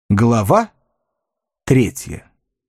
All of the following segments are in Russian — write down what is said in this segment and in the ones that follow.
Глава 3.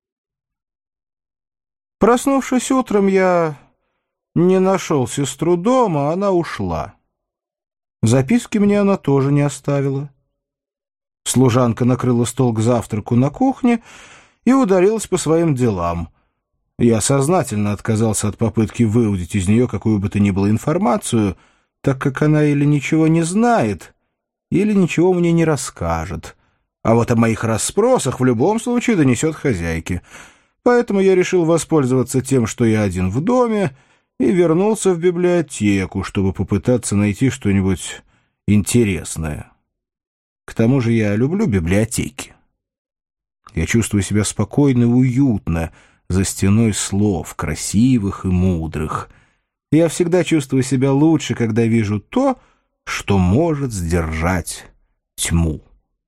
Проснувшись утром, я не нашел сестру дома, она ушла. Записки мне она тоже не оставила. Служанка накрыла стол к завтраку на кухне и удалилась по своим делам. Я сознательно отказался от попытки выудить из нее какую бы то ни было информацию, так как она или ничего не знает, или ничего мне не расскажет. А вот о моих расспросах в любом случае донесет хозяйке. Поэтому я решил воспользоваться тем, что я один в доме, и вернулся в библиотеку, чтобы попытаться найти что-нибудь интересное. К тому же я люблю библиотеки. Я чувствую себя спокойно и уютно за стеной слов, красивых и мудрых. Я всегда чувствую себя лучше, когда вижу то, что может сдержать тьму.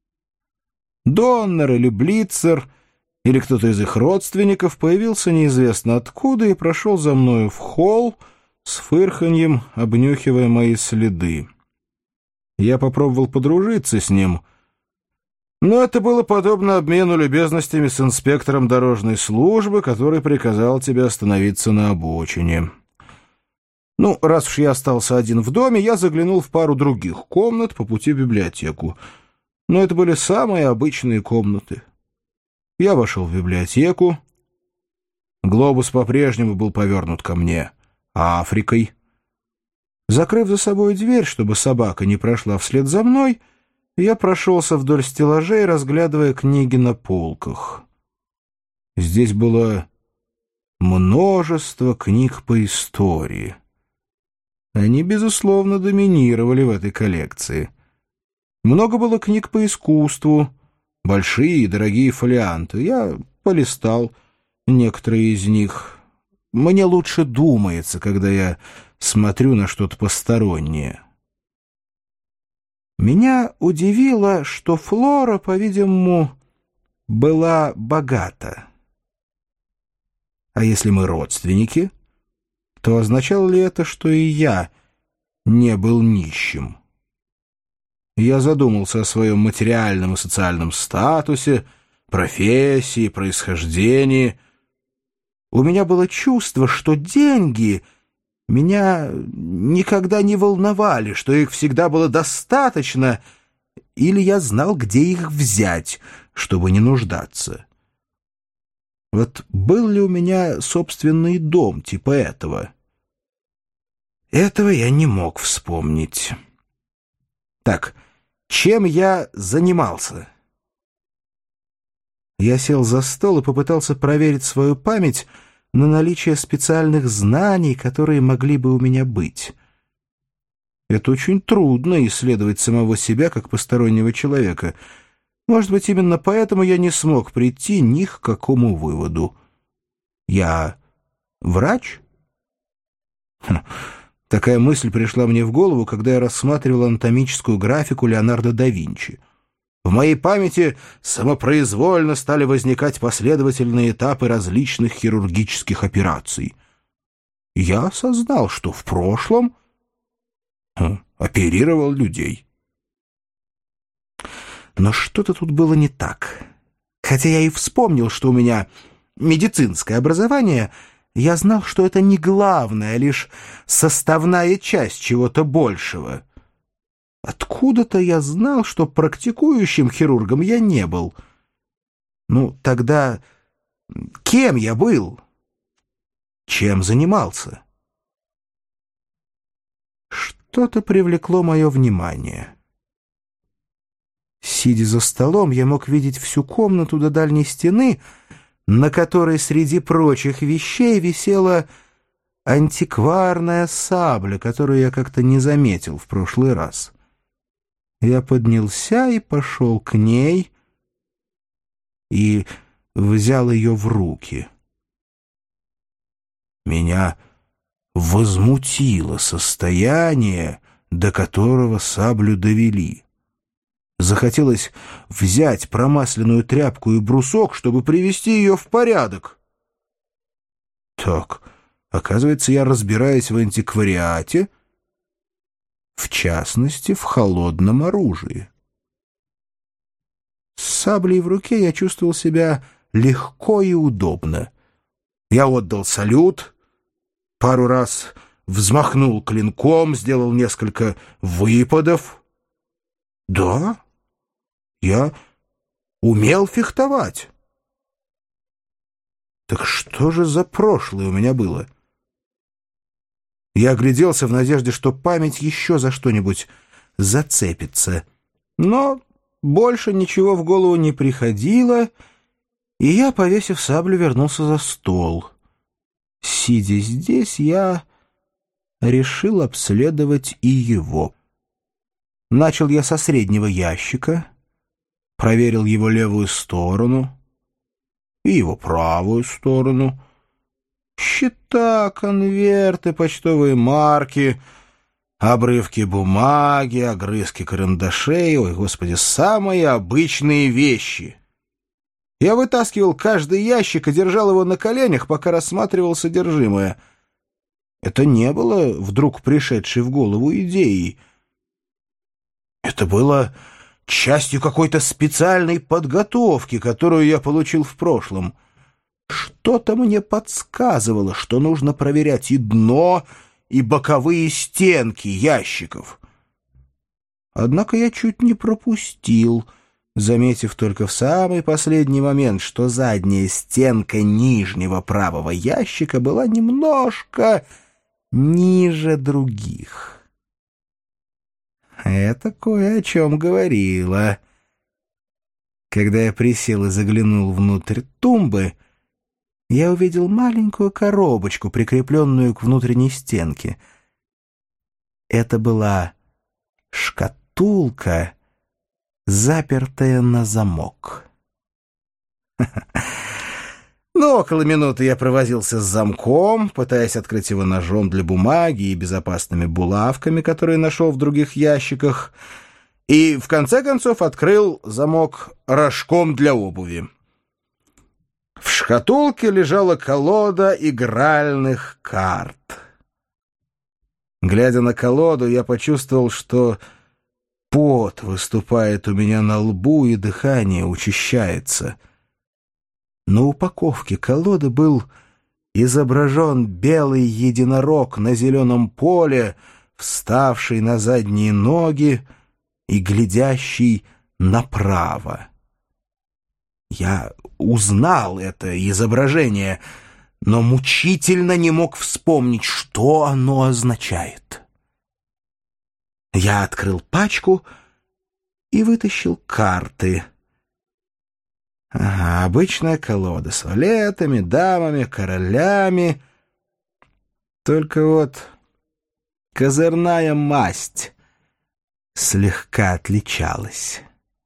Доннер или Блицер, или кто-то из их родственников появился неизвестно откуда и прошел за мною в холл с фырханьем, обнюхивая мои следы. Я попробовал подружиться с ним, но это было подобно обмену любезностями с инспектором дорожной службы, который приказал тебе остановиться на обочине. Ну, раз уж я остался один в доме, я заглянул в пару других комнат по пути в библиотеку. Но это были самые обычные комнаты. Я вошел в библиотеку. Глобус по-прежнему был повернут ко мне Африкой. Закрыв за собой дверь, чтобы собака не прошла вслед за мной, я прошелся вдоль стеллажей, разглядывая книги на полках. Здесь было множество книг по истории. Они, безусловно, доминировали в этой коллекции. Много было книг по искусству, большие и дорогие фолианты. Я полистал некоторые из них. Мне лучше думается, когда я смотрю на что-то постороннее. Меня удивило, что Флора, по-видимому, была богата. А если мы родственники, то означало ли это, что и я не был нищим? Я задумался о своем материальном и социальном статусе, профессии, происхождении. У меня было чувство, что деньги меня никогда не волновали, что их всегда было достаточно, или я знал, где их взять, чтобы не нуждаться. Вот был ли у меня собственный дом типа этого? Этого я не мог вспомнить. Так, чем я занимался? Я сел за стол и попытался проверить свою память на наличие специальных знаний, которые могли бы у меня быть. Это очень трудно — исследовать самого себя как постороннего человека. Может быть, именно поэтому я не смог прийти ни к какому выводу. Я врач? Такая мысль пришла мне в голову, когда я рассматривал анатомическую графику Леонардо да Винчи. В моей памяти самопроизвольно стали возникать последовательные этапы различных хирургических операций. Я осознал, что в прошлом оперировал людей. Но что-то тут было не так. Хотя я и вспомнил, что у меня медицинское образование, я знал, что это не главное, а лишь составная часть чего-то большего. Откуда-то я знал, что практикующим хирургом я не был. Ну, тогда кем я был? Чем занимался? Что-то привлекло мое внимание. Сидя за столом, я мог видеть всю комнату до дальней стены, на которой среди прочих вещей висела антикварная сабля, которую я как-то не заметил в прошлый раз. Я поднялся и пошел к ней и взял ее в руки. Меня возмутило состояние, до которого саблю довели. Захотелось взять промасленную тряпку и брусок, чтобы привести ее в порядок. Так, оказывается, я разбираюсь в антиквариате, в частности, в холодном оружии. саблей в руке я чувствовал себя легко и удобно. Я отдал салют, пару раз взмахнул клинком, сделал несколько выпадов. Да, я умел фехтовать. Так что же за прошлое у меня было? Я огляделся в надежде, что память еще за что-нибудь зацепится. Но больше ничего в голову не приходило, и я, повесив саблю, вернулся за стол. Сидя здесь, я решил обследовать и его. Начал я со среднего ящика, проверил его левую сторону и его правую сторону. Счета, конверты, почтовые марки, обрывки бумаги, огрызки карандашей, ой, господи, самые обычные вещи. Я вытаскивал каждый ящик и держал его на коленях, пока рассматривал содержимое. Это не было вдруг пришедшей в голову идеей. Это было частью какой-то специальной подготовки, которую я получил в прошлом. Что-то мне подсказывало, что нужно проверять и дно, и боковые стенки ящиков. Однако я чуть не пропустил, заметив только в самый последний момент, что задняя стенка нижнего правого ящика была немножко ниже других. Это кое о чем говорило. Когда я присел и заглянул внутрь тумбы, я увидел маленькую коробочку, прикрепленную к внутренней стенке. Это была шкатулка, запертая на замок. Ну, около минуты я провозился с замком, пытаясь открыть его ножом для бумаги и безопасными булавками, которые нашел в других ящиках, и в конце концов открыл замок рожком для обуви. В шкатулке лежала колода игральных карт. Глядя на колоду, я почувствовал, что пот выступает у меня на лбу и дыхание учащается. На упаковке колоды был изображен белый единорог на зеленом поле, вставший на задние ноги и глядящий направо. Я узнал это изображение, но мучительно не мог вспомнить, что оно означает. Я открыл пачку и вытащил карты. Ага, обычная колода с валетами, дамами, королями. Только вот козырная масть слегка отличалась.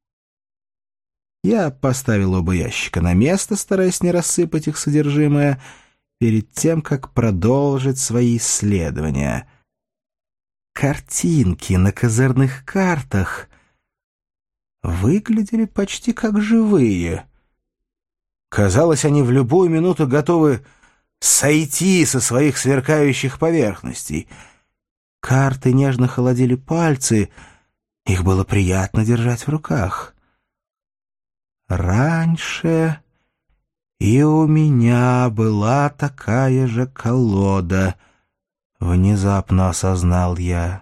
Я поставил оба ящика на место, стараясь не рассыпать их содержимое, перед тем, как продолжить свои исследования. Картинки на козырных картах выглядели почти как живые. Казалось, они в любую минуту готовы сойти со своих сверкающих поверхностей. Карты нежно холодили пальцы, их было приятно держать в руках. Раньше и у меня была такая же колода, внезапно осознал я.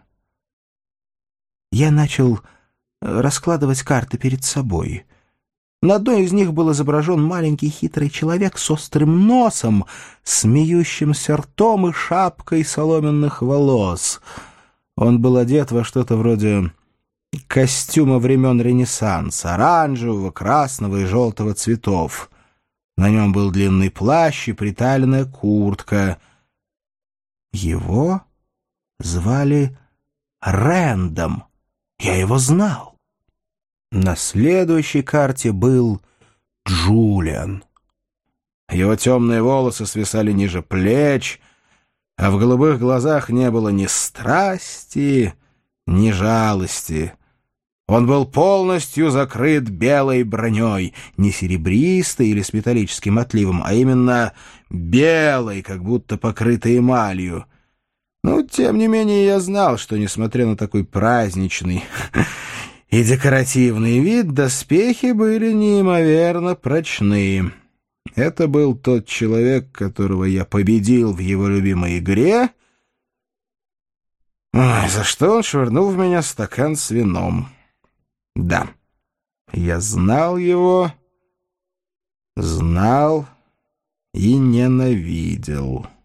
Я начал раскладывать карты перед собой. На одной из них был изображен маленький хитрый человек с острым носом, смеющимся ртом и шапкой соломенных волос. Он был одет во что-то вроде костюма времен Ренессанса, оранжевого, красного и желтого цветов. На нем был длинный плащ и приталенная куртка. Его звали Рэндом. Я его знал. На следующей карте был Джулиан. Его темные волосы свисали ниже плеч, а в голубых глазах не было ни страсти, ни жалости. Он был полностью закрыт белой броней, не серебристой или с металлическим отливом, а именно белой, как будто покрытой эмалью. Но, тем не менее, я знал, что, несмотря на такой праздничный и декоративный вид, доспехи были неимоверно прочны. Это был тот человек, которого я победил в его любимой игре, за что он швырнул в меня стакан с вином. Да, я знал его, знал и ненавидел.